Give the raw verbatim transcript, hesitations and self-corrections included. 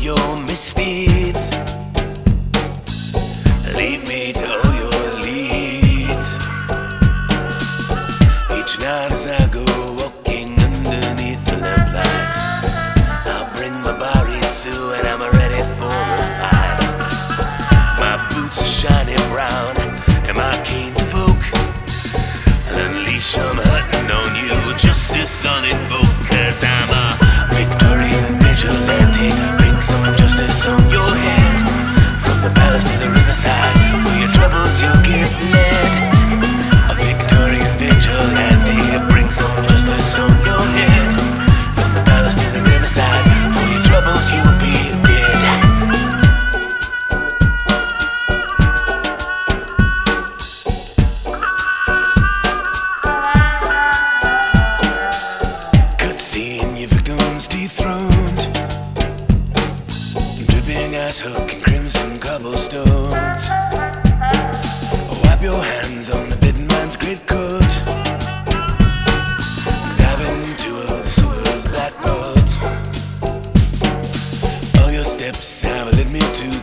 your misdeeds. Lead me to all your leads. Each night as I go walking underneath the lamplight, I'll bring my body to and I'm ready for a fight. My boots are shiny brown and my cane's of oak. I'll unleash some hunting on you, justice on invoke. Cause I'm a Victorian vigilante. Bring some justice on your head. From the palace to the riverside, for your troubles you'll get led. A Victorian vigilante. Bring some justice on your head. From the palace to the riverside, for your troubles you'll be dead. Seeing your victims dethroned, dripping ass hook and crimson cobblestones. Wipe your hands on the dead man's great coat. Dive into the sewer's black roads. All your steps have led me to